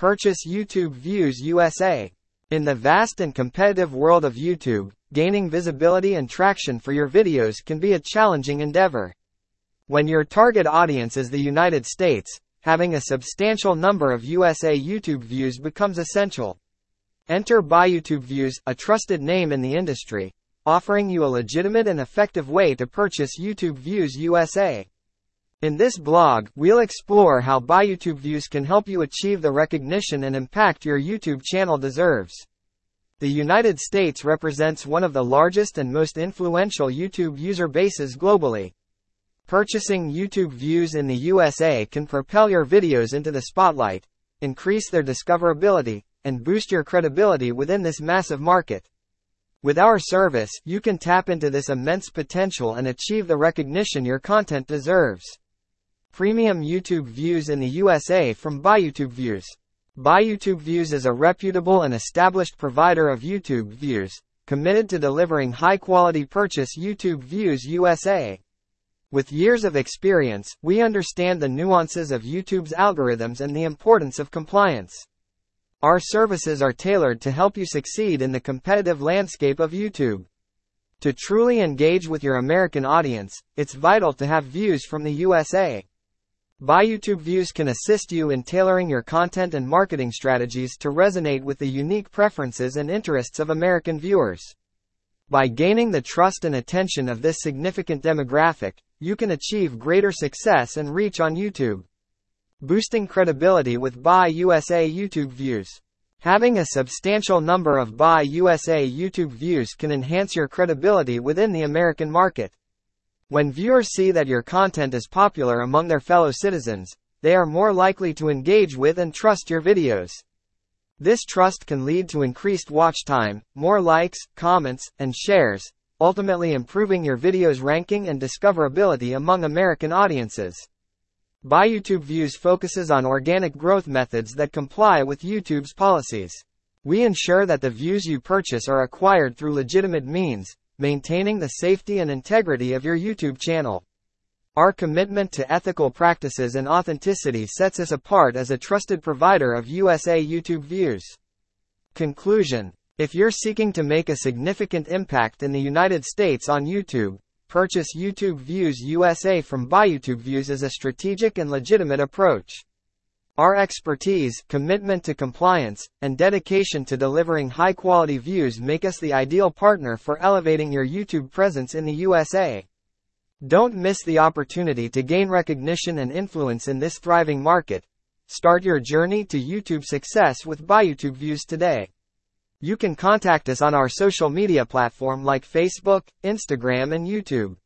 Purchase YouTube Views USA. In the vast and competitive world of YouTube, gaining visibility and traction for your videos can be a challenging endeavor. When your target audience is the United States, having a substantial number of USA YouTube views becomes essential. Enter BuyYouTube Views, a trusted name in the industry, offering you a legitimate and effective way to purchase YouTube Views USA. In this blog, we'll explore how BuyYouTube Views can help you achieve the recognition and impact your YouTube channel deserves. The United States represents one of the largest and most influential YouTube user bases globally. Purchasing YouTube Views in the USA can propel your videos into the spotlight, increase their discoverability, and boost your credibility within this massive market. With our service, you can tap into this immense potential and achieve the recognition your content deserves. Premium YouTube Views in the USA from BuyYouTube Views. BuyYouTube Views is a reputable and established provider of YouTube views, committed to delivering high-quality purchase YouTube Views USA. With years of experience, we understand the nuances of YouTube's algorithms and the importance of compliance. Our services are tailored to help you succeed in the competitive landscape of YouTube. To truly engage with your American audience, it's vital to have views from the USA. BuyYouTube Views can assist you in tailoring your content and marketing strategies to resonate with the unique preferences and interests of American viewers. By gaining the trust and attention of this significant demographic, you can achieve greater success and reach on YouTube. Boosting credibility with BuyUSA YouTube Views. Having a substantial number of BuyUSA YouTube views can enhance your credibility within the American market. When viewers see that your content is popular among their fellow citizens, they are more likely to engage with and trust your videos. This trust can lead to increased watch time, more likes, comments, and shares, ultimately improving your video's ranking and discoverability among American audiences. BuyYouTube Views focuses on organic growth methods that comply with YouTube's policies. We ensure that the views you purchase are acquired through legitimate means, maintaining the safety and integrity of your YouTube channel. Our commitment to ethical practices and authenticity sets us apart as a trusted provider of USA YouTube Views. Conclusion: if you're seeking to make a significant impact in the United States on YouTube, purchase YouTube Views USA from BuyYouTube Views is a strategic and legitimate approach. Our expertise, commitment to compliance, and dedication to delivering high-quality views make us the ideal partner for elevating your YouTube presence in the USA. Don't miss the opportunity to gain recognition and influence in this thriving market. Start your journey to YouTube success with BuyYouTube Views today. You can contact us on our social media platform like Facebook, Instagram, and YouTube.